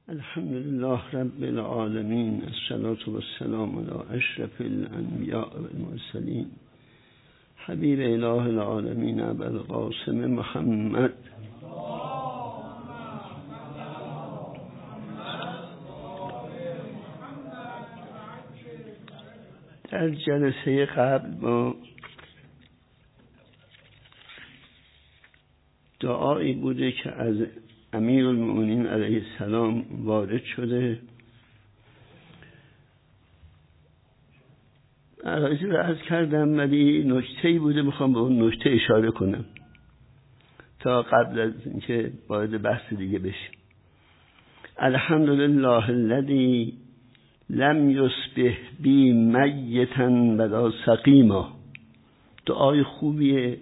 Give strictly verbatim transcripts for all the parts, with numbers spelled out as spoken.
الحمد لله رب العالمین، الصلاة والسلام علی اشرف الانبیاء والمرسلین، حبیب اله العالمین ابوالقاسم محمد. در جلسه قبل ما دعایی بوده که از امیرالمؤمنین علیه السلام وارد شده. عرایزی رو عرض کردم، ولی نکته‌ای بوده میخوام به اون نکته اشاره کنم تا قبل از اینکه وارد بحث دیگه بشیم. الحمدلله الذی لم یصبح بی میتا ولا سقیما. دعای خوبیه،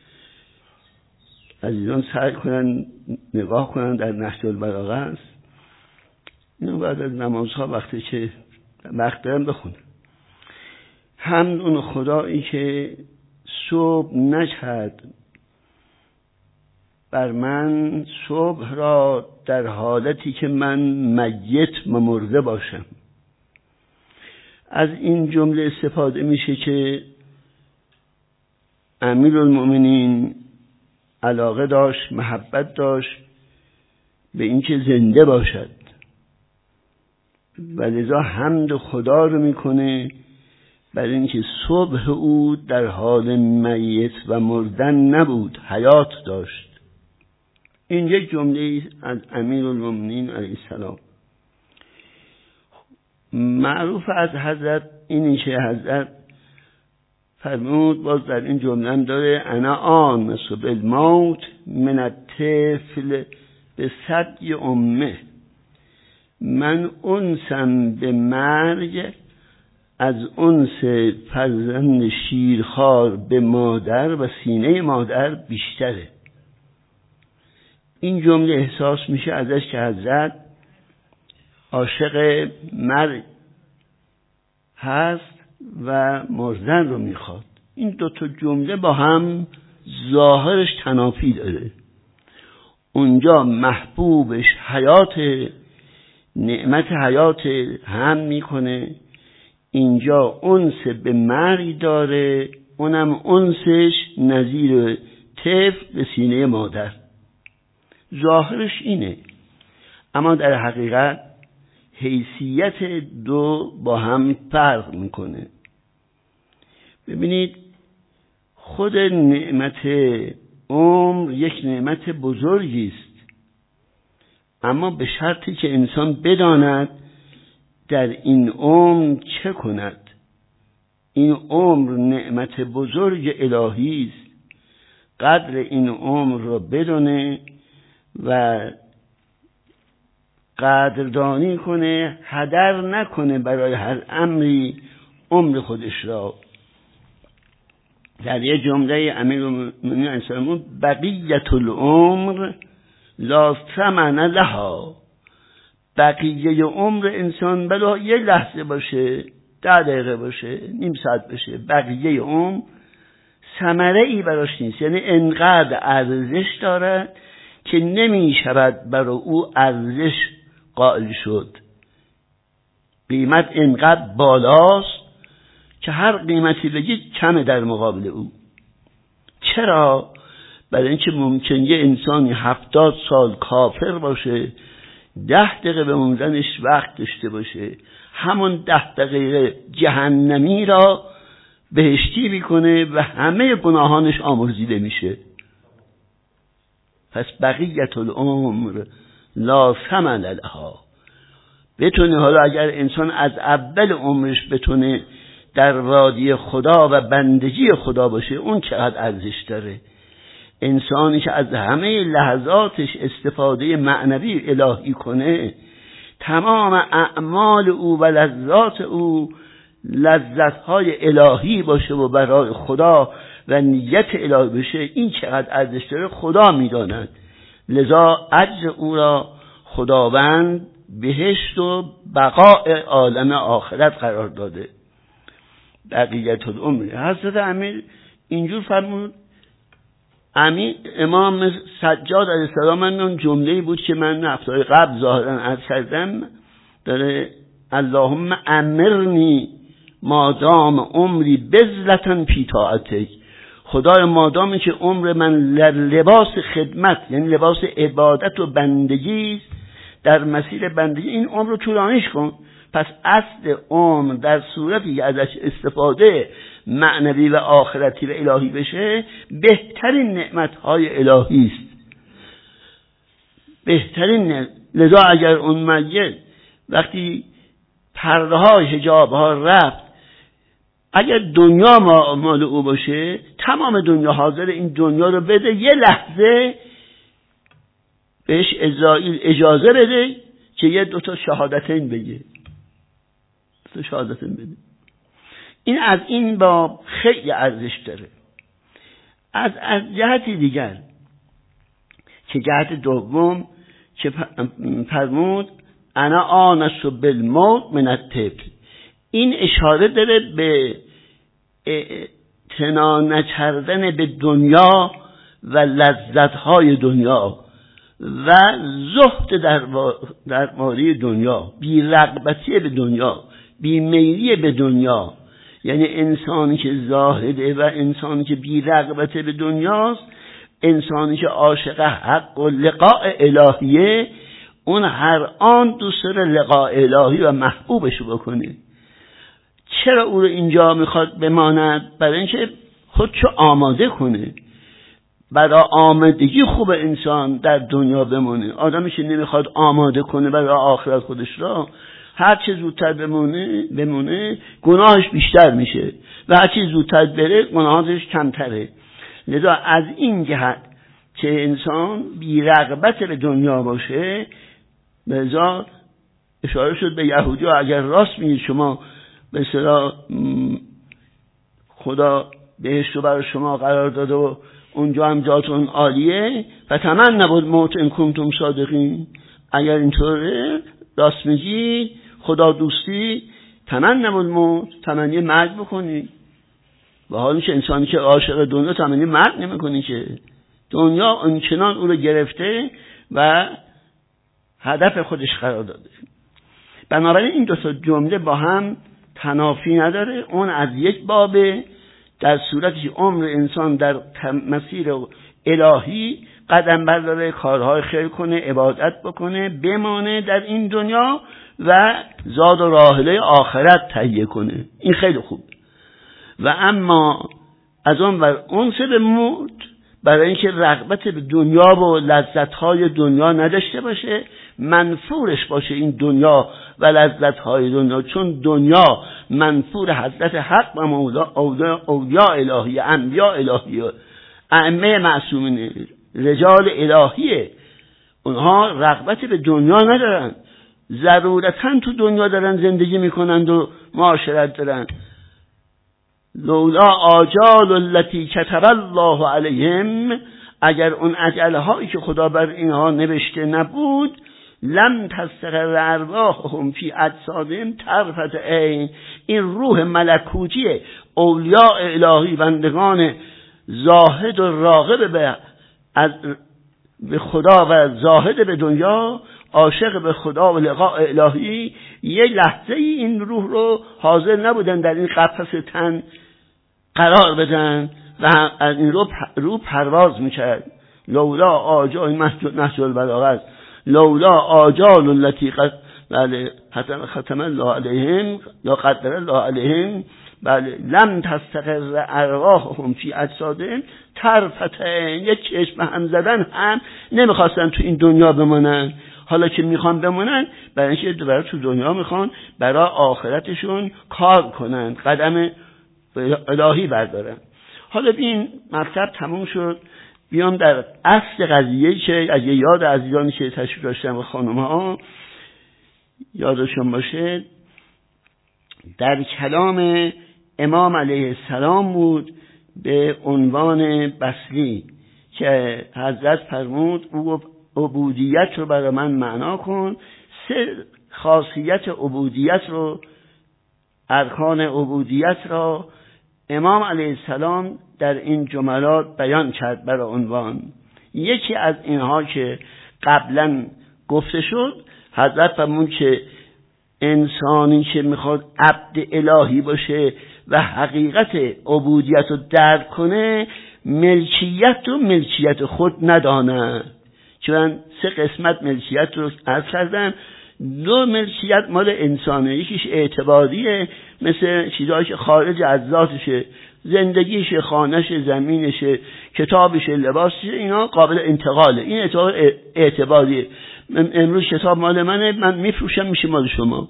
عزیزان سعی کنن نگاه کنن، در نهج البلاغه است. اینو بعد از نمازها وقتی که وقت دارن بخونن. حمد اون خدایی که صبح نکرد بر من صبح را در حالتی که من میت و مرده باشم. از این جمله استفاده میشه که امیرالمؤمنین علاقه داشت، محبت داشت به اینکه زنده باشد و لذا حمد خدا رو میکنه برای اینکه صبح او در حال میت و مردن نبود، حیات داشت. این یک جمله از امیرالمؤمنین علیه السلام. معروف از حضرت اینی که حضرت فرمود، باز در این جمله هم داره، انا آنس بالموت من الطفل به ثدی امه. من انسم به مرگ از انس فرزند شیرخوار به مادر و سینه مادر بیشتره. این جمله احساس میشه ازش که حضرت عاشق مرگ هست و مردن رو میخواد. این دو تا جمله با هم ظاهرش تنافی داره. اونجا محبوبش حیات، نعمت حیات هم میکنه، اینجا انس به مرگ داره، اونم انسش نظیر طفل به سینه مادر. ظاهرش اینه، اما در حقیقت حیثیت دو با هم فرق میکنه. ببینید، خود نعمت عمر یک نعمت بزرگی است، اما به شرطی که انسان بداند در این عمر چه کند. این عمر نعمت بزرگ الهی است، قدر این عمر را بدونه و قدردانی کنه، هدر نکنه برای هر امری عمر خودش را. در یه جمله امیرالمؤمنین علیه السلام، بقیت العمر لا ثمن لها. بقیه عمر انسان بلا یه لحظه باشه، ده دقیقه باشه، نیم ساعت باشه، بقیه عمر ثمره ای براش نیست. یعنی انقدر ارزش دارد که نمی شود برای او ارزش قائل شد. قیمت انقدر بالاست که هر قیمتی بگید کمه در مقابل او. چرا؟ برای اینکه ممکن یه انسانی هفتاد سال کافر باشه، ده دقیقه به موندنش وقت داشته باشه، همون ده دقیقه جهنمی را بهشتی میکنه و همه گناهانش آمرزیده میشه. پس بقیت العمر لا ثمن لها. بتونه، حالا اگر انسان از اول عمرش بتونه در وادی خدا و بندگی خدا باشه، اون چقدر ارزش داره. انسانی که از همه لحظاتش استفاده معنوی الهی کنه، تمام اعمال او و لذات او لذت‌های الهی باشه و برای خدا و نیت الهی بشه، این چقدر ارزش داره خدا میداند. لذا اجر او را خداوند بهشت و بقاء عالم آخرت قرار داده. بقیت العمر. حضرت امیر اینجور فرمود، امین امام سجاد علیه السلام من اون جمله‌ای بود که من هفته‌های قبل ظاهرا عرض کردم، داره اللهم امرنی مادام عمری بذلتن فی طاعتک، خدای مادامی که عمر من لباس خدمت یعنی لباس عبادت و بندگی در مسیر بندگی، این عمر رو طولانیش کن. پس اصل عمر در صورتی که ازش استفاده معنوی و آخرتی و الهی بشه بهترین نعمت‌های الهی است، بهترین نعمت. لذا اگر اون میت وقتی پرده های حجاب ها رفت، اگر دنیا مال او باشه تمام دنیا حاضر این دنیا رو بده، یه لحظه بهش اسرائیل اجازه بده که یه دوتا شهادتین بگه، دوتا شهادتین بده. این از این با خیلی ارزش داره. از از جهتی دیگر که جهت دوم که فرمود انا آنس بالموت من الطفل، این اشاره داره به اعتنا نکردن به دنیا و لذت‌های دنیا و زهد در درباره دنیا، بی رغبتی به دنیا، بی میلی به دنیا. یعنی انسانی که زاهده و انسانی که بی رغبت به دنیاست، انسانی که عاشق حق و لقاء الهیه، اون هر آن دوست داره لقاء الهی و محبوبش بکنه. چرا او رو اینجا میخواد بماند؟ برای اینکه خودشو آماده کنه. برای آمادگی خوب انسان در دنیا بمونه. آدمی که نمیخواد آماده کنه برای آخرت خودش را، هر چه زودتر بمونه بمونه گناهش بیشتر میشه و هر چه زودتر بره گناهش کمتره. لذا از این جهت که انسان بی رغبت به دنیا باشه، لذا اشاره شد به یهودی ها اگر راست میگید شما به اصطلاح خدا بهشت رو برای شما قرار داده و اونجا هم جاتون عالیه و تمنا بالموت ان کنتم صادقین، اگر اینطوره راست میگی خدا دوستی، تمنا بالموت، تمنی مرگ بکنی. و حالا میشه انسانی که عاشق دنیا تمنی مرگ نمیکنی که دنیا اونچنان او رو گرفته و هدف خودش قرار داده. بنابراین این دو تا جمله با هم تنافی نداره. اون از یک بابه، در صورتی که عمر انسان در مسیر الهی قدم برداره، کارهای خیر کنه، عبادت بکنه، بمانه در این دنیا و زاد و راحله آخرت تهیه کنه، این خیلی خوب. و اما از اون بر اون سه به موت، برای اینکه رغبت به دنیا و لذت‌های دنیا نداشته باشه، منفورش باشه این دنیا و لذت‌های دنیا، چون دنیا منفور حضرت حق و مولا اولیاء الهی، انبیاء الهی، ائمه معصومین، رجال الهیه. اونها رغبت به دنیا ندارن، ضرورتاً تو دنیا دارن زندگی میکنند و معاشرت دارن. لولا آجال التي كتب الله علیهم، اگر اون اجلهایی که خدا بر اینها نوشته نبود، لم تستقر ارواحهم فی اجسادهم طرفة عین، این روح ملکوتی اولیاء الهی، بندگان زاهد و راغب به از به خدا و زاهد به دنیا، عاشق به خدا و لقاء الهی، یه لحظه این روح رو حاضر نبودن در این قفس تن قرار بدن و از این رو رو پرواز میکرد. لولا آجال نهج البلاغه، لولا آجال التي قد بله ختم الله علیهم یا قدر الله علیهم، بله لم تستقر ارواحهم فی اجسادهم طرفة عین، یک چشم هم زدن هم نمیخواستن تو این دنیا بمانن. حالا که میخوان بمونن، برای اینکه برای تو دنیا میخوان برای آخرتشون کار کنن، قدم الهی بردارن. حالا این مطلب تموم شد. بیام در اصل قضیه که اگه یاد عزیزانی که تشریف داشتن و خانم ها یادشون باشه، در کلام امام علیه السلام بود به عنوان بسلی که حضرت فرمود او عبودیت رو برای من معنا کن. سه خاصیت عبودیت رو، ارکان عبودیت را امام علیه السلام در این جملات بیان کرد برای عنوان. یکی از اینها که قبلا گفته شد، حضرت فرمود که انسانی که میخواد عبد الهی باشه و حقیقت عبودیت رو درک کنه، ملکیت و ملکیت خود ندانه. چون سه قسمت ملکیت رو عرض کردم. دو ملکیت مال انسانه، یکیش اعتباریه، مثل چیزهایی که خارج از ذاتشه، زندگیشه، خانهش، زمینشه، کتابشه، لباسشه، اینا قابل انتقاله. این اعتبار اعتباریه. امروز کتاب مال منه، من میفروشم، میشه مال شما.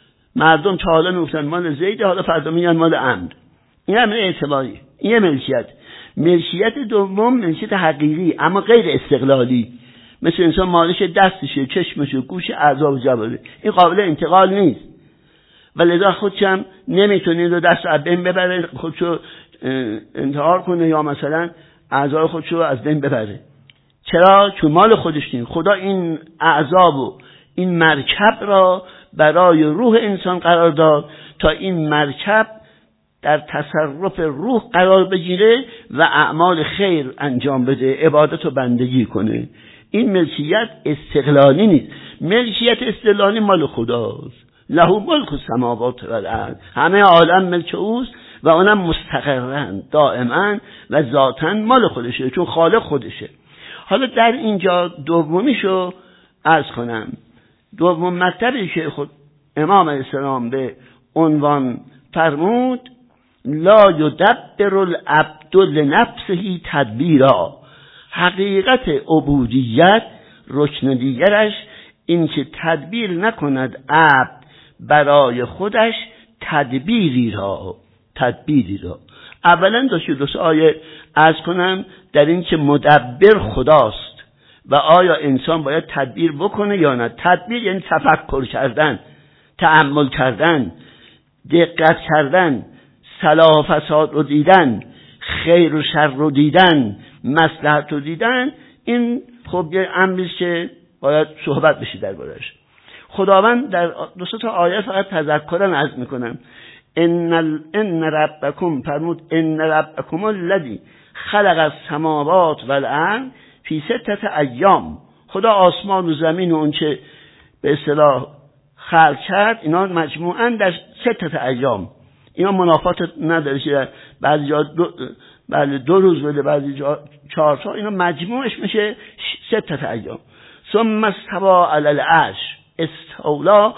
مردم تا حالا میگفتن مال زیده، حالا فردا میگن مال عمرو. این هم اعتباری، این ملکیت. ملکیت دوم ملکیت حقیقی اما غیر استقلالی، مثل انسان مالش دستشه، چشمشه، گوش، اعضا و جواره. این قابل انتقال نیست و لذا خودشم نمیتونه رو دست از بین ببره، خودشو انتحار کنه یا مثلا اعضای خودشو از بین ببره. چرا؟ چون مال خودش نیست. خدا این اعضا و این مرکب را برای روح انسان قرار داد تا این مرکب در تصرف روح قرار بگیره و اعمال خیر انجام بده، عبادت و بندگی کنه. این ملکیت استقلالی نیست. ملکیت استقلالی مال خداست. له ملک السماوات و الارض، همه عالم ملک اوست و اونم مستقرن دائما و ذاتن مال خودشه، چون خالق خودشه. حالا در اینجا دومیشو عرض کنم. دوم مطلبی که خود امام علیه السلام به عنوان فرمود، لا یدبر العبد لنفسه تدبیرا. حقیقت عبودیت رکن دیگرش این که تدبیر نکند عبد برای خودش تدبیری را تدبیری را اولا داشته دو آیه عرض کنم در این که مدبر خداست و آیا انسان باید تدبیر بکنه یا نه. تدبیر یعنی تفکر کردن، تأمل کردن، دقت کردن، صلاح و فساد رو دیدن، خیر و شر رو دیدن، مصلحت رو دیدن. این خب یه امریست که باید صحبت بشی دربارش. خداوند در دو تا آیه فقط تذکرن عرض میکنم. ان ال... ان ربکم فرمود ان ربکم الذی خلق السماوات والارض فی ستة ایام. خدا آسمان و زمین و اون چه به اصطلاح خلق کرد اینا مجموعاً در ستة ایام. اینا منافات نداره که بعضی جا دو, بله دو روز بده، بعضی جا چهار تا. اینا مجموعش میشه ستة ایام. ثم استوى علی العرش، استولا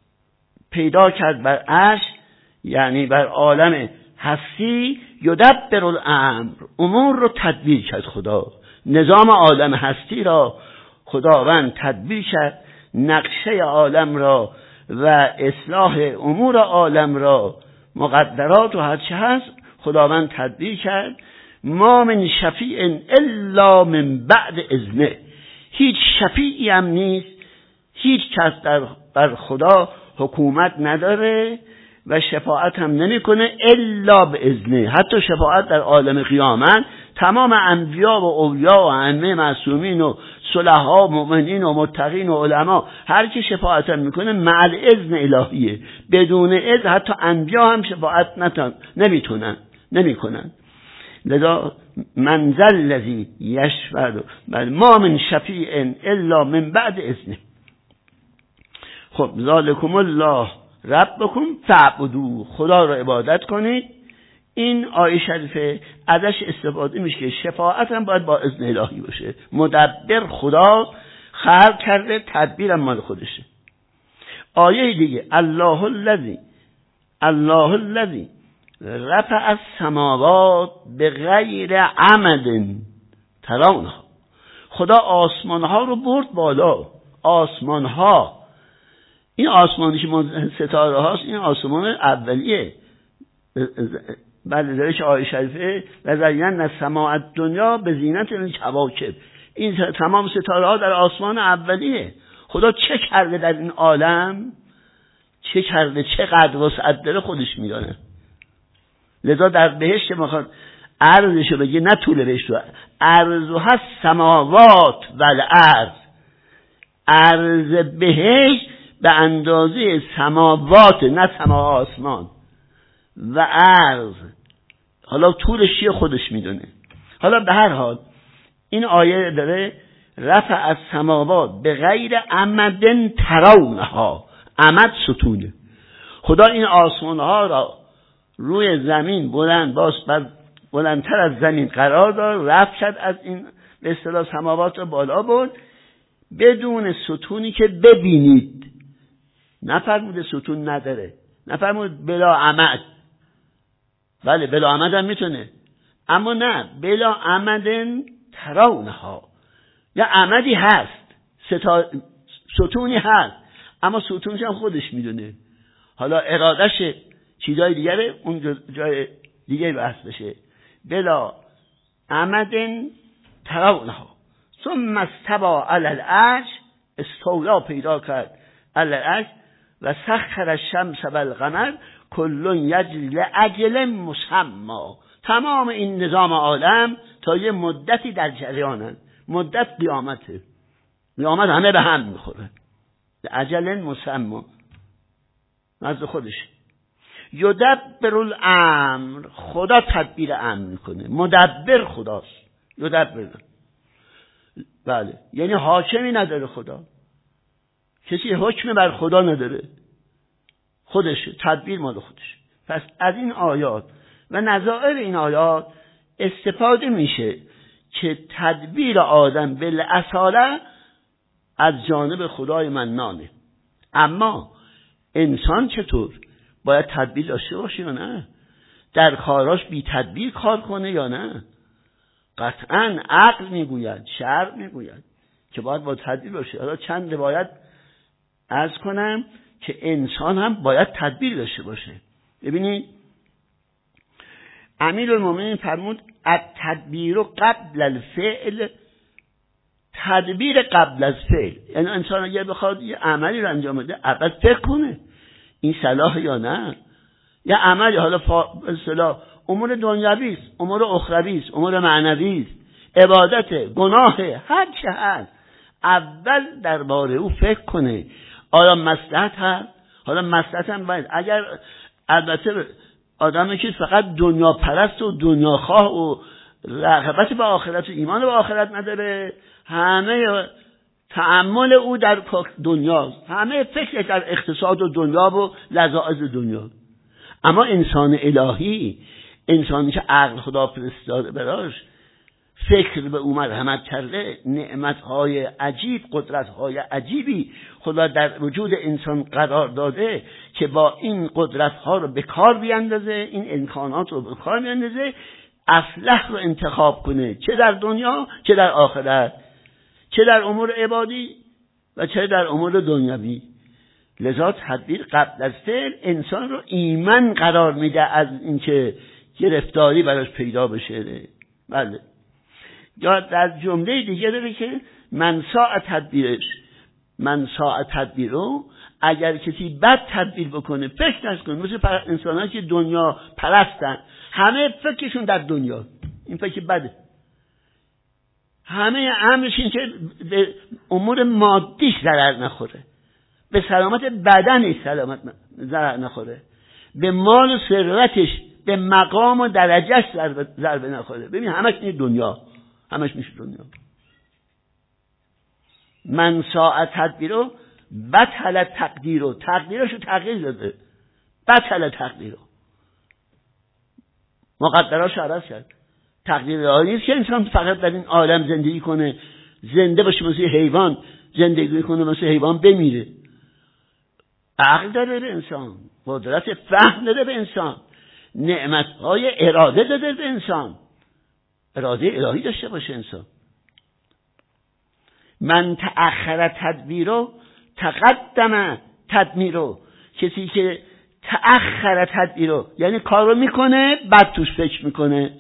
پیدا کرد بر عرش، یعنی بر عالم هستی. یدبر الامر، امور رو تدبیر کرد خدا. نظام عالم هستی را خداوند تدبیر کرد، نقشه عالم را و اصلاح امور عالم را، مقدرات و هر چه هست خداوند تدبیر کرد. ما من شفیع الا من بعد اذنه، هیچ شفیعی هم نیست، هیچ کس در بر خدا حکومت نداره و شفاعت هم نمیکنه الا به اذنه. حتی شفاعت در عالم قیامت تمام انبیا و اولیا و ائمه معصومین و صلحا و مؤمنین و متقین و علما، هر کی شفاعت هم میکنه مع الاذن الهیه. بدون اذن حتی انبیا هم شفاعت نتن نمیتونن نمیکنن. لذا من ذا الذی یشفع ما من شفیع الا من بعد اذنه. خب ذالکم الله ربکم فاعبدوه، خدا را عبادت کنید. این آیه شریفه ازش استفاده میشه که شفاعت هم باید با اذن الهی باشه. مدبر خدا خلق کرده، تدبیر هم مال خودشه. آیه دیگه الله الذی الله الذی رفع السماوات بغیر عمد ترونها. خدا آسمان ها رو برد بالا. آسمان ها، این آسمانی که ستاره هاست، این آسمان اولیه. بله درش آیه شریفه و زینا السماء الدنیا به زینت الکواکب. این تمام ستاره ها در آسمان اولیه. خدا چه کرده در این عالم، چه کرده، چقدر وسعت داره خودش میدونه. لذا در بهشت میخواد عرضشو بگه، نه طول بهشت، عرضها السماوات و الارض. عرض بهشت به اندازه سماوات، نه سما آسمان، و عرض حالا طولش چیه خودش میدونه. حالا به هر حال این آیه داره رفع از سماوات به غیر عمدن ترونها، عمد ستونه. خدا این آسمانها را روی زمین بلند باز بلندتر از زمین قرار داد، رفع شد از این به اصطلاح سماوات را بالا برد بدون ستونی که ببینید. نفرموده ستون نداره، نفرمود بلا عمد. بله بلا عمد هم میتونه، اما نه بلا عمدن ترونها. یا عمدی هست، ستا... ستونی هست، اما ستونش هم خودش میدونه. حالا ارادش چیزای دیگره اون جای دیگه بحث بشه. بلا عمدن ترونها ثم استوى علی العرش، استولا پیدا کرد علی العرش و سخر الشمس و القمر کل یجری لاجل مسمى. تمام این نظام عالم تا یه مدتی در جریانن، مدت قیامته. قیامت همه به هم میخوره، اجل مسمى نزد خودش. یدبر الامر، خدا تدبیر امر میکنه، مدبر خداست. یدبر، بله یعنی حاکمی نداره خدا، کسی حکم بر خدا نداره، خودش تدبیر مال خودش. پس از این آیات و نظائر این آیات استفاده میشه که تدبیر آدم بالاصاله از جانب خدای منانه. اما انسان چطور؟ باید تدبیر داشته باشه یا نه؟ در کاراش بی تدبیر کار کنه یا نه؟ قطعا عقل میگوید، شرع میگوید که باید با تدبیر باشه. حالا چند روایت عرض کنم که انسان هم باید تدبیر داشته باشه. ببینید امیرالمومنین فرمود التدبیر قبل الفعل، تدبیر قبل از فعل. یعنی انسان اگر بخواد یه عملی رو انجام بده اول فکر کنه این صلاح یا نه. یا عملی حالا به اصطلاح امور دنیوی است، امور اخروی است، امور معنوی است، عبادت، گناه، هر چه هست اول درباره او فکر کنه آیا مصلحت هست. حالا مصلحت هم باید، اگر البته آدمی که فقط دنیا پرست و دنیا خواه و رغبت به آخرت و ایمان به آخرت نداره، همه تأمل او در دنیاست، همه فکر در اقتصاد و دنیا و لذاذ دنیا. اما انسان الهی، انسانی که عقل خدا فرستاده براش، فکر به او مرحمت کرده، نعمتهای عجیب، قدرتهای عجیبی خدا در وجود انسان قرار داده که با این قدرتها رو به کار بیاندازه، این امکانات رو به کار بیاندازه، اصلح رو انتخاب کنه، چه در دنیا چه در آخرت، چه در امور عبادی و چه در امور دنیوی. لذا تدبیر قبل از فعل انسان رو ایمن قرار میده از اینکه گرفتاری براش پیدا بشه. بله. یا در جمله دیگه داره که من ساء تدبیرش، من ساء تدبیرو، اگر کسی بد تدبیر بکنه، فکر نکنه، مثل انسان‌هایی که دنیا پرستن، همه فکرشون در دنیا، این فکر بده، همه امرش این که به امور مادیش ضرر نخوره، به سلامت بدنش سلامت ضرر نخوره، به مال و ثروتش، به مقام و درجهش ضربه نخوره. ببین همش این دنیا، همش میشه دنیا. من ساعت تدبیرو بطل تقدیرو، تقدیرشو تغییر داده، بطل تقدیرو، مقدراش عوض کرد. تقدیر الهی نیست که انسان فقط در این عالم زندگی کنه، زنده باشه مثل حیوان، زندگی کنه مثل حیوان بمیره. عقل داره به انسان، قدرت فهم داده به انسان، نعمتهای اراده داده به انسان، اراده الهی داشته باشه انسان. من تأخر تدبیرو تقدم تدمیرو، کسی که تأخر تدبیرو یعنی کارو میکنه بعد توش فکر میکنه،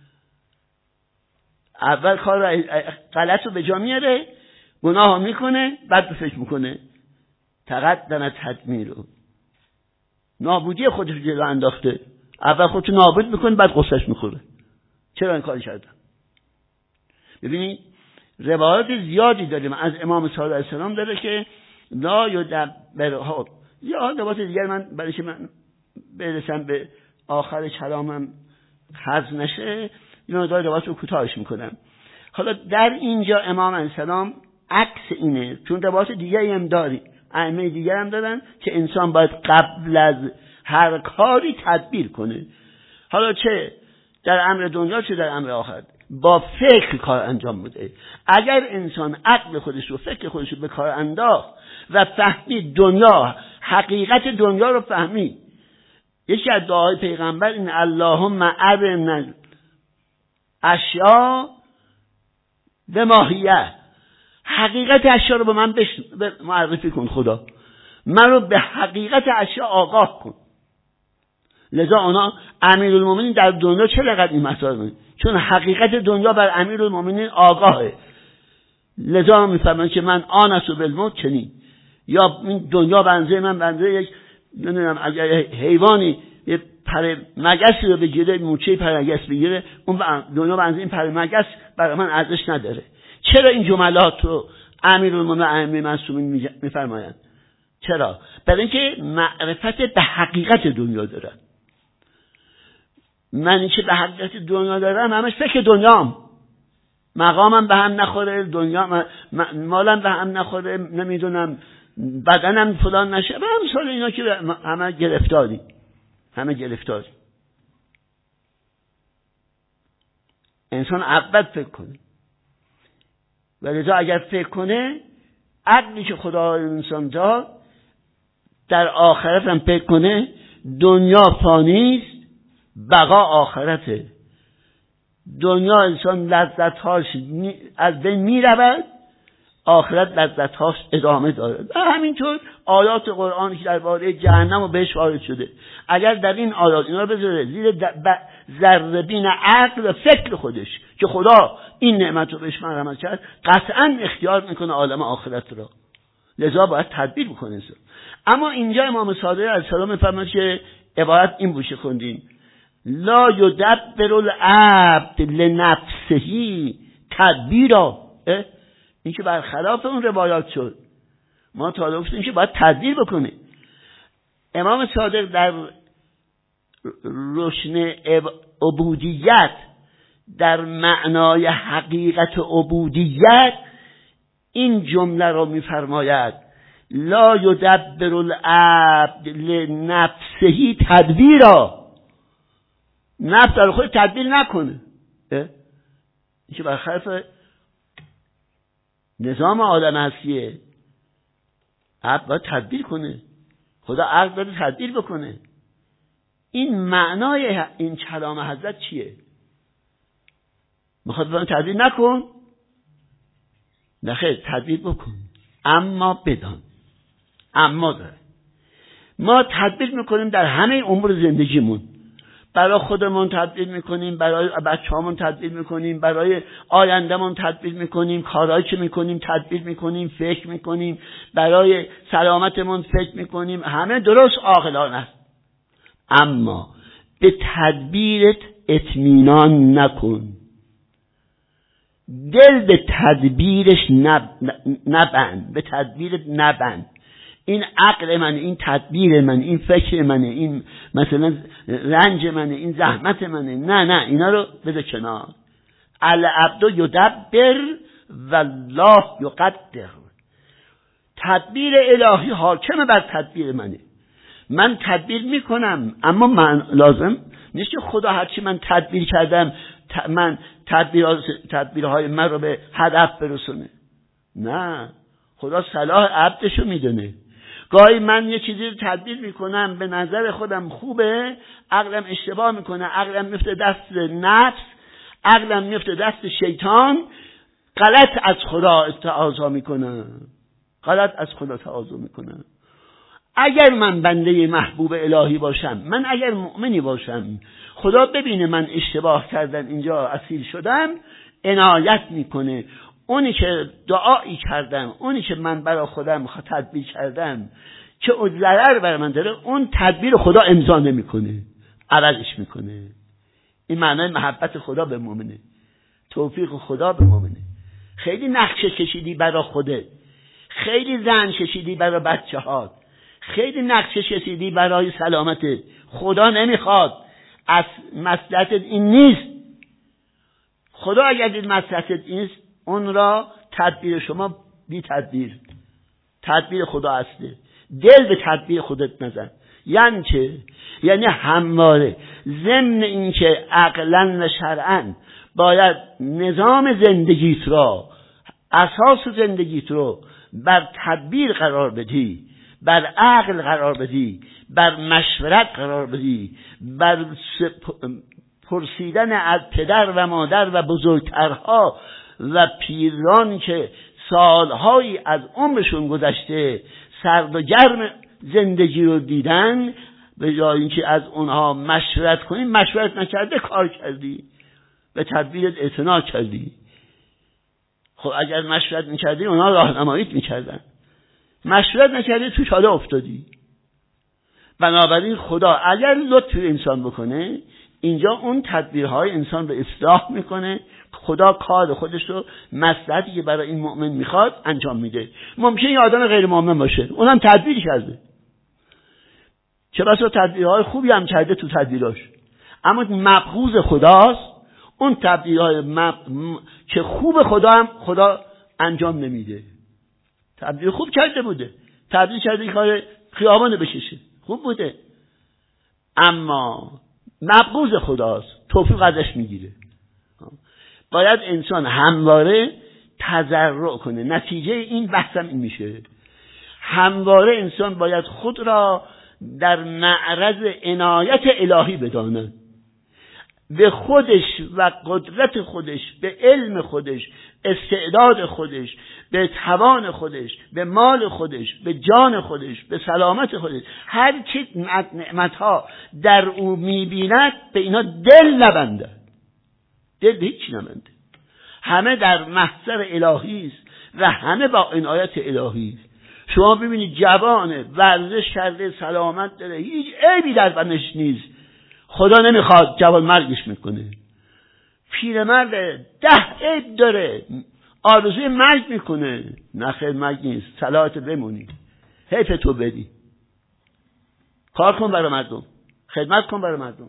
اول کار غلط رو به جا میاره، گناه میکنه، بعد فکر میکنه. تقدم تدمیرو، نابودی خودش جلو انداخته، اول خودشو نابود میکنه بعد قصهش میخوره. چرا این کاری کردم؟ ببینید روایات زیادی داریم از امام صادق علیه السلام داره که لا یدبرها. یا روایات دیگر من برای که من برسم به آخر کلامم حذف نشه این مقدار روایت رو کوتاهش میکنم. حالا در اینجا امام علیه السلام عکس اینه، چون روایت دیگری هم داری، ائمه دیگر هم دارن که انسان باید قبل از هر کاری تدبیر کنه، حالا چه در امر دنیا چه در امر آخرت، با فکر کار انجام بده. اگر انسان عقل خودش رو فکر خودش رو به کار انداخت و فهمید دنیا، حقیقت دنیا رو فهمید، یکی از دعای پیغمبر این اللهم ارنا اشیا به ماهیه، حقیقت اشیا رو به من بش... به معرفی کن خدا، من رو به حقیقت اشیا آگاه کن. لذا اونا امیرالمومنین در دنیا چه لقد این مسائل می‌کنن؟ چون حقیقت دنیا بر امیرالمومنین آگاهه، لذا میفهمن که من آنس و بالموت چنین، یا این دنیا بنزه من بنزه یک نمیدونم اگر حیوانی یه پر مگسی رو بگیره، موچه پر مگس بگیره، اون دنیا بنزه این پر مگس برای من ارزش نداره. چرا این جملات رو امیرالمومنین و ائمه معصومین میفرمایند؟ چرا؟ برای اینکه معرفت به حقیقت دنیا دارن. من این که به حقیقت دنیا دارم همش فکر دنیام، مقامم به هم نخوره، دنیا مالم به هم نخوره، نمیدونم بدنم فلان نشه، به همسال اینا که همه گرفتاری همه گرفتاری انسان اول فکر کنه، و لذا اگر فکر کنه عقلی که خدا انسان داد در آخرت هم فکر کنه، دنیا فانیست، بقا آخرته. دنیا انسان لذت‌هاش از بین می‌رود، آخرت لذت‌هاش ادامه دارد. و همینطور آیات قرآنی که درباره جهنم و بهش وارد شده، اگر در این آیات اینا رو بذاره زیر ذره‌بین عقل و فکر خودش که خدا این نعمت رو بهش مرحمت کرد، قطعاً اختیار میکنه عالم آخرت را. لذا باید تدبیر بکنه. اما اینجا امام صادق علیه السلام می‌فرماید که عبارت این بوشه خوندیم: لا یدبر العبد لنفسه تدبیرا. این که برخلاف اون روایات شد، ما تا گفتیم که باید تدبیر بکنه. امام صادق در روشن عبودیت، در معنای حقیقت عبودیت، این جمله رو میفرماید: لا یدبر العبد لنفسه تدبیرا. نفس در خود تدبیر نکنه، این که برخلاف نظام عالم هستیه. عبد باید تدبیر کنه، خدا عقل داده تدبیر بکنه. این معنای این کلام حضرت چیه؟ میخواد بگه تدبیر نکن؟ نخیر، تدبیر بکن، اما بدان. اما داره ما تدبیر میکنیم در همه امور زندگیمون، برای خودمون تدبیر میکنیم، برای بچه‌هامون تدبیر میکنیم، برای آیندهمون تدبیر میکنیم، کارهایی که میکنیم تدبیر میکنیم، فکر میکنیم، برای سلامتمون فکر میکنیم، همه درست عاقلانه است. اما به تدبیرت اطمینان نکن، دل به تدبیرش نبند، به تدبیرت نبند. این عقل من، این تدبیر من، این فکر منه، این مثلا رنج منه، این زحمت منه، نه نه، اینا رو بده کنار. العبد یدبر والله یقدر. تدبیر الهی حاکم بر تدبیر منه. من تدبیر میکنم، اما من لازم نیست که خدا هرچی من تدبیر کردم ت... من تدبیر... تدبیرهای من رو به هدف برسونه. نه، خدا صلاح عبدشو میدونه. گاهی من یه چیزی رو تدبیر میکنم، به نظر خودم خوبه، عقلم اشتباه میکنه، عقلم میفته دست نفس، عقلم میفته دست شیطان، غلط از خدا تعاضا میکنه، غلط از خدا تعاضا میکنه. اگر من بنده محبوب الهی باشم، من اگر مؤمنی باشم، خدا ببینه من اشتباه کردم، اینجا اسیر شدم، عنایت میکنه. اونی که دعایی کردم، اونی که من برای خودم تدبیر کردم که اون ضرر بر من داره، اون تدبیر خدا امضا نمیکنه، عوضش میکنه. این معنای محبت خدا به مؤمنه، توفیق خدا به مؤمنه. خیلی نقشه کشیدی برای خودت، خیلی زن کشیدی برای بچه ها، خیلی نقشه کشیدی برای سلامتت، خدا نمیخواد. از مصلحتت این نیست. خدا اگر دید مصلحتت نیست، اون را تدبیر شما بی تدبیر، تدبیر خدا هسته. دل به تدبیر خودت نزن. یعنی چه؟ یعنی همواره ضمن این که عقلاً و شرعاً باید نظام زندگیت را، اساس زندگیت رو بر تدبیر قرار بدی، بر عقل قرار بدی، بر مشورت قرار بدی، بر پرسیدن از پدر و مادر و بزرگترها و پیران که سالهایی از عمرشون گذشته سرد و گرم زندگی رو دیدن، به جای اینکه از اونها مشورت کنی، مشورت نکرده کار کردی، به تدبیرت اعتنا کردی. خب اگر مشورت میکردی اونها راهنماییت میکردن، مشورت نکردی تو چاله افتادی. بنابراین خدا اگر لطف انسان بکنه، اینجا اون تدبیرهای انسان به اصلاح میکنه. خدا کار خودش رو مصلحتی که برای این مؤمن میخواد انجام میده. ممکنه یه آدم غیر مؤمن باشه، اونم تدبیر کرده، چه بسا تدبیرهای خوبی هم کرده تو تدبیراش، اما مبغوض خداست. اون تدبیرهای مب... که خوب خدا هم خدا انجام نمیده. تدبیر خوب کرده بوده، تدبیر کرده کار خیابان بکشه، خوب بوده، اما مبغوض خداست، توفیق ازش میگیره. باید انسان همواره تضرع کنه. نتیجه این بحثم این میشه، همواره انسان باید خود را در معرض عنایت الهی بداند، به خودش و قدرت خودش، به علم خودش، استعداد خودش، به توان خودش، به مال خودش، به جان خودش، به سلامت خودش، هر چی نعمتها در او میبیند به اینا دل نبنده. دل به هیچی نبنده. همه در محضر الهی است و همه با عنایت الهی است. شما ببینید جوانه، ورزش کرده، سلامت داره، هیچ عیبی در بدنش نیست، خدا نمیخواد، جوان مرگش میکنه. پیرمرد ده عیب داره، آرزوی مرگ میکنه، نه خیر مرگ نیست، صلات بمونی، حیف تو بدی، کار کن برای مردم، خدمت کن برای مردم.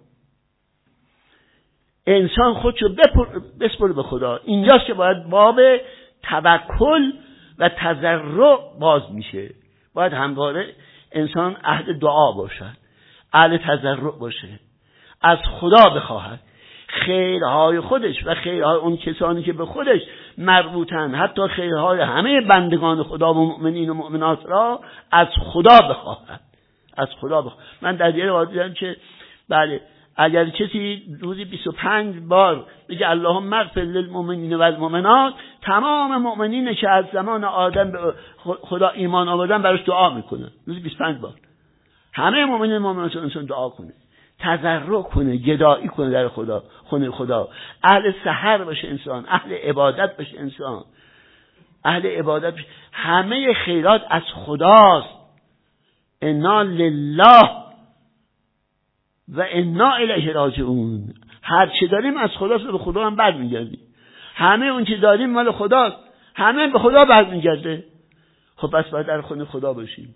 انسان خودشو بسپره به خدا. اینجاست که باید باب توکل و تضرع باز میشه. باید همواره انسان اهل دعا باشد، اهل تضرع باشه، از خدا بخواهد خیرهای خودش و خیرهای اون کسانی که به خودش مربوطن، حتی خیرهای همه بندگان خدا و مؤمنین و مؤمنات را از خدا بخواهد، از خدا بخواهد. من در دیگه روایت دیدم که بله، اگر کسی روزی بیست و پنج بار بگه اللهم اغفر للمؤمنین و المؤمنات، تمام مؤمنین که از زمان آدم به خدا ایمان آوردن براش دعا میکنه، روزی بیست و پنج بار همه مؤمنین و مؤمنات انسان دعا کنه، تضرع کنه، گدایی کنه در خدا، خونه خدا، اهل سحر باشه انسان، اهل عبادت باشه انسان، اهل عبادت باشه. همه خیرات از خداست. انا لله و انا الیه راجعون. هر چه داریم از خداست و به خدا هم برمیگردیم. همه اون چه داریم مال خداست، همه به خدا برمیگرده. خب پس باید در خونه خدا باشیم،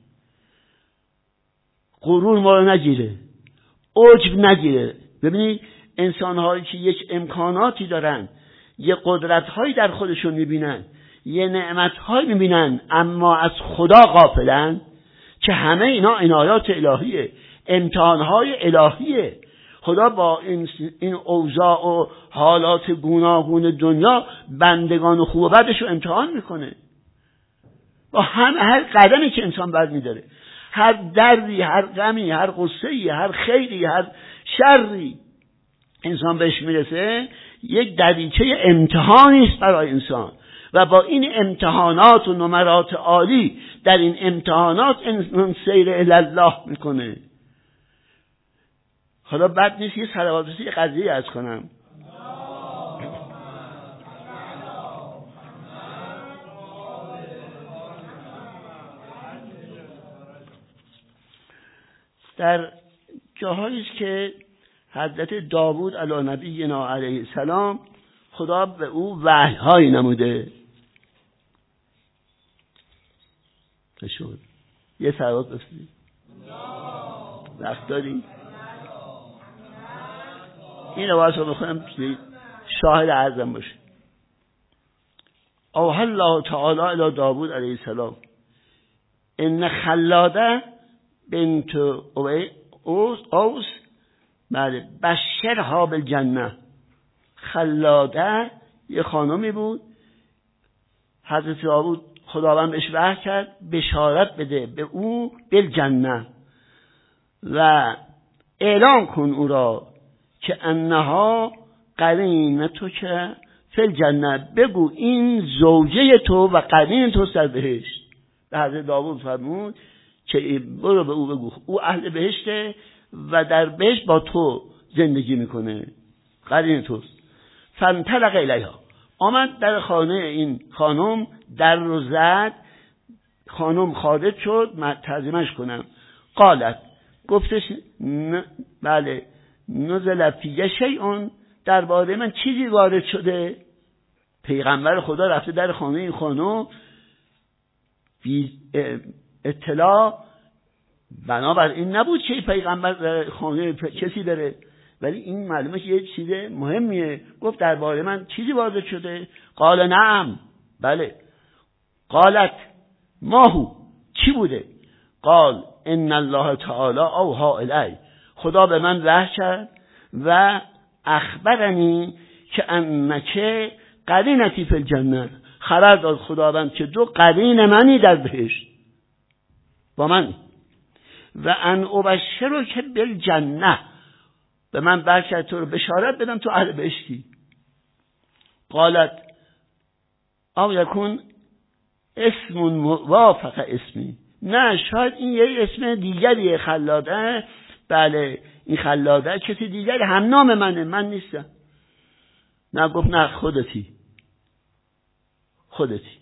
غرور ما رو نگیره، عجب نگیره. ببینید انسان‌هایی که یک امکاناتی دارن، یه قدرت‌هایی در خودشون می‌بینن، یه نعمت‌هایی می‌بینن، اما از خدا غافلن، که همه اینا عنایات الهیه، امتحان‌های الهیه. خدا با این این اوضاع و حالات گوناگون دنیا بندگان خوب و بدش رو امتحان میکنه. با هم هر قدمی که انسان برمی‌داره، هر دردی، هر غمی، هر غصه‌ای، هر خیری، هر شری انسان بهش میرسه، یک دریچه امتحانی است برای انسان، و با این امتحانات و نمرات عالی در این امتحانات انسان سیر الی الله میکنه. حالا بد نیست یه صلوات رسی یه قضیه عرض کنم. در جاهایی است که حضرت داوود علی نبینا علیه السلام خدا به او وحی‌هایی نموده. شد یه صلوات رسی وقت داریم. این روایت رو بخونم شاهد اعظم باشه. اوحی الله تعالی الی داوود علیه السلام ان خلاده بنت اوس اوس بله بشرها بالجنه. خلاده یه خانمی بود، حضرت داوود خداوند بهش وحی کرد بشارت بده به او بالجنه و اعلام کن او را که انها قرینه تو که فی الجنه، بگو این زوجه تو و قرین تو در بهشت. به حضرت داوود فرمود که برو به او بگو او اهل بهشته و در بهشت با تو زندگی میکنه، قرین توست. فانطلق الیها، آمد در خانه این خانم، در رو زد، خانم خارج شد. من ترجمهش کنم. قالت، گفتش ن... بله نزل فی شیء، درباره من چیزی وارد شده. پیغمبر خدا رفته در خانه این خانم، بی اطلاع بنابر این نبود که پیغمبر در خانه کسی بره، ولی این معلومه که یه چیز مهمیه. گفت درباره من چیزی وارد شده. قال نعم، بله. قالت ما هو، چی بوده؟ قال ان الله تعالی اوحی الی، خدا به من وحی کرد و اخبرنی که انک قرینتی فی الجنه، خبر داد خداوند که دو قرین منی در بهشت با من، و ان ابشرک بالجنه، به من برکت تو رو بشارت بدم تو اهل بهشتی. قالت او یکون اسم موافق اسمی، نه شاید این یه اسم دیگریه. خلاده، بله این خلاده کسی دیگری هم نام منه، من نیستم. نه گفت نه خودتی خودتی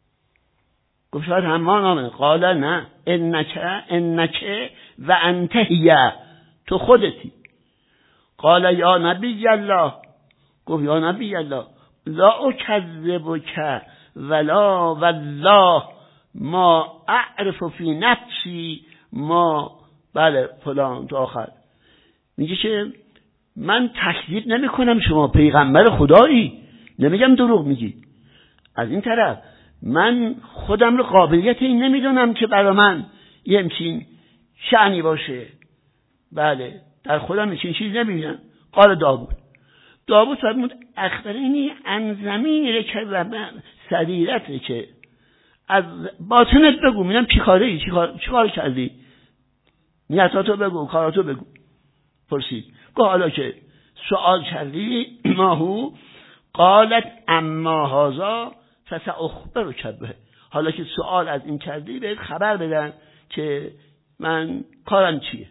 گفت شاید هم نامه. قال نه انک انک و انت هی، تو خودتی. قال یا نبی الله، گفت یا نبی الله لا اکذبک ولا والله ما اعرف فی نفسی ما، بله فلان تا آخر. میگه که من تکذیب نمی کنم، شما پیغمبر خدایی، نمیگم دروغ میگی. از این طرف من خودم رو قابلیت این نمیدونم که برای من یه همچین شأنی باشه، بله در خودم همچین چیز نمیدونم. قال داوود، داوود فرمود اخبرینی عن ضمیر که و سریرت، که از باطنت بگو، میگم چی کاره ای، چی کار, چی کار کردی، نیتاتو بگو، کاراتو بگو. پرسید، گفت حالا که سوال کردی ماهو، قالت اما هازا فساخبرک به، حالا که سوال از این کردی بهت خبر بدن که من کارم چیه.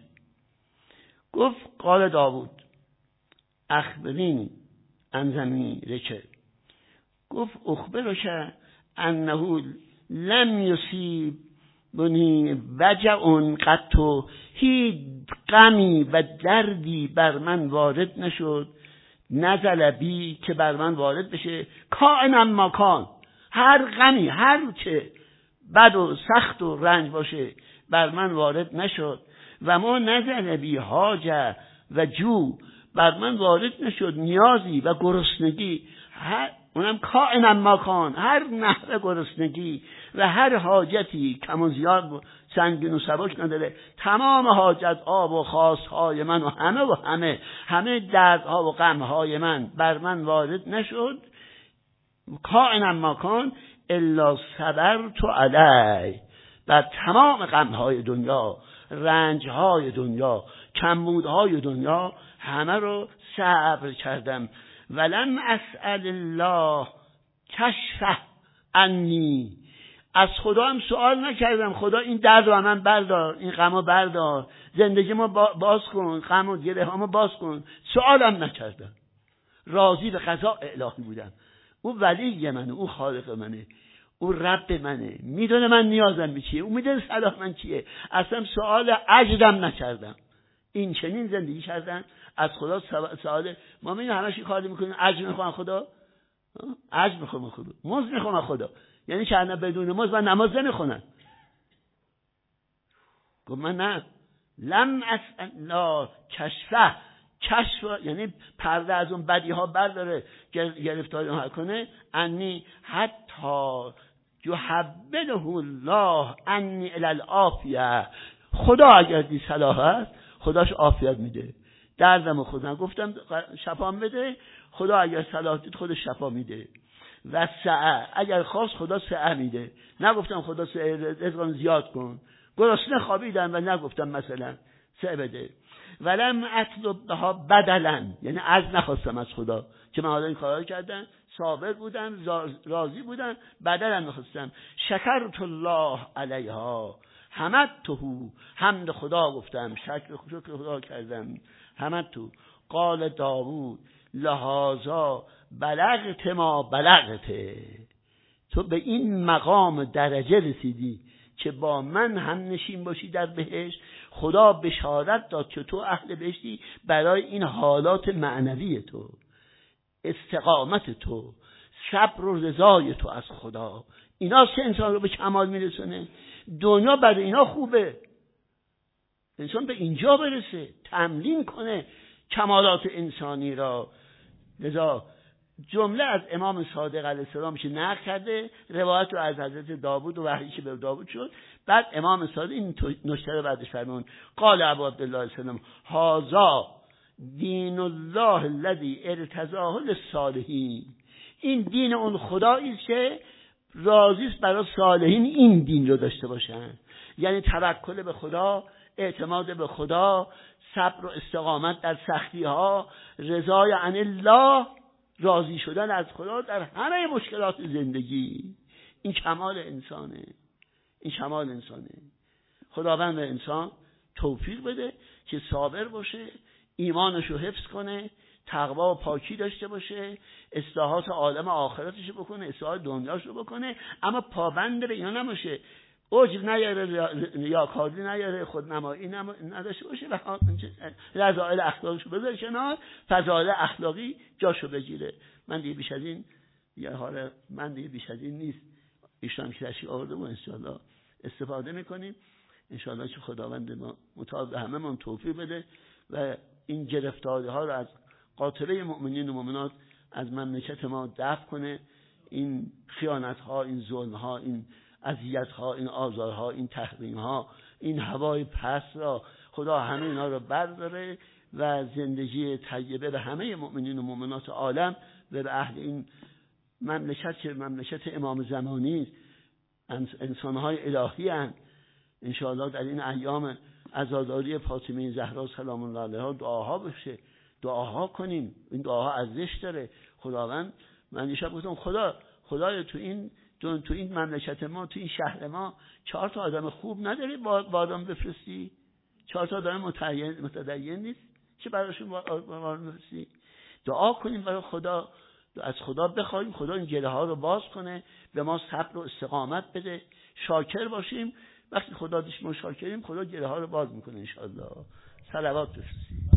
گفت قال داوود اخبرینی عن ضمیرک، گفت اخبرک انه لم یصیبنی وجع قط، هیچ غمی و دردی بر من وارد نشد، نزل بی که بر من وارد بشه، کائن ما کان، هر غمی هر چه بد و سخت و رنج باشه بر من وارد نشد. و ما نزل بی حاجه و جو، بر من وارد نشد نیازی و گرسنگی، هر اونم کائن ما کان، هر نحوه گرسنگی و هر حاجتی کم و زیاد سنگین و سبک نداره، تمام حاجت آب و خواستهای من و همه و همه همه دردها و غمهای من بر من وارد نشد. کائن ما کان الا صبرت علی، بر تمام غمهای دنیا، رنجهای دنیا، کمبودهای دنیا همه رو صبر کردم. ولم اسأل الله کشفه عنی، از خدا هم سوال نکردم خدا این درد رو من بردار، این غمو بردار، زندگی ما باز کن، غم و گره هامو باز کن، سوالم نکردم. راضی به قضا الهی بودم. او ولی منه، او خالق منه، او رب منه، میدونه من نیازم به چیه، او میدونه صلاح من چیه، اصلا سوال عجزم نکردم. این چنین زندگی کردن از خدا سوال. ما میگیم همش این کاری میکنیم، عجز میخوام خدا، عجز میخوام خدا، مزد میخوام خدا، یعنی که انا بدون مزد من نماز نمیخونم. گفت من نه، لم اسأل لا کشفه کشف، یعنی پرده از اون بدی ها برداره، گرفتاری ها کنه. انی حتی یحوله الله انی الی العافیه. خدا اگر دی صلاح هست خداش عافیت میده. دردم خود نگفتم شفا میده، خدا اگر صلاح دید خودش شفا میده. و سعه، اگر خواست خدا سعه میده. نگفتم خدا سعه رزقم زیاد کن، گرسنه خوابیدم و نگفتم مثلا سعه بده. ولم اطلب بها بدلا، یعنی از نخواستم از خدا که من حالا این کارا کردم، صابر بودم، راضی بودم، بدلا نخواستم. شکرت الله علیها حمدته، حمد خدا گفتم، شکر خدا کردم، حمدته. قال داوود لهذا بلغت ما بلغت. تو به این مقام درجه رسیدی که با من هم نشین باشی در بهشت. خدا بشارت داد که تو اهل بهشتی برای این حالات معنوی تو، استقامت تو، صبر و رضای تو از خدا. اینا که انسان رو به کمال میرسونه. دنیا برای اینا خوبه، انسان به اینجا برسه، تمرین کنه کمالات انسانی را. لذا جمله از امام صادق علیه السلام میشه نقل کرده، روایت رو از حضرت داوود و وحی که به داوود شد. بعد امام صادق این نکته رو بعدش فرمون: قال ابو عبدالله السلام هذا دین الله الذی ارتضاه للصالحین. این دین اون خدایی است که راضی است برای صالحین این دین رو داشته باشن. یعنی توکل به خدا، اعتماد به خدا، صبر و استقامت در سختی ها، رضای عن الله، راضی شدن از خدا در همه مشکلات زندگی. این کمال انسانه، این کمال انسانه. خداوند به انسان توفیق بده که صابر باشه، ایمانش رو حفظ کنه، تقوا و پاکی داشته باشه، اصلاحات عالم آخرتش رو بکنه، اصلاحات دنیاش رو بکنه، اما پابند به اینا نباشه، عجب نیاره، ریاکاری نیاره، خودنمایی نداشته باشه و رذائل اخلاقیشو بذاره کنار، فضائل اخلاقی جاشو بگیره. من دیگه بیش از این یه حال من دیگه بیش از این نیست. ایشان که تشریح آورده و انشاءالله استفاده میکنیم. انشاءالله که خداوند ما مطابق همه من توفیق بده و این گرفتاری ها رو از قاطبه مؤمنین و مؤمنات از مملکت ما دفع کنه. این خیانت ها، این ظلم ها، این اذیت ها، این آزار ها، این تحریم ها، این هوای پس را خدا همه اینا رو برداره و زندگی طیبه به همه مؤمنین و مؤمنات عالم و به اهل این مملکت که مملکت امام زمانی است، انسان های الهی هستند. انشاءالله در این ایام عزاداری فاطمه زهرا سلام الله علیها دعاها بشه، دعاها کنیم. این دعاها ارزش داره. خداوند، من دیشب گفتم خدا خدای تو این تو این مملکت ما، تو این شهر ما چهار تا آدم خوب نداری بادام بفرستی؟ چهار تا آدم متدین متدین نیست که براشون بادام بفرستی؟ دعا کنیم برای خدا، از خدا بخوایم خدا این گره ها رو باز کنه، به ما صبر و استقامت بده، شاکر باشیم. وقتی خدا داشت ما شاکریم خدا گره ها رو باز میکنه ان شاء الله. صلوات بفرستید.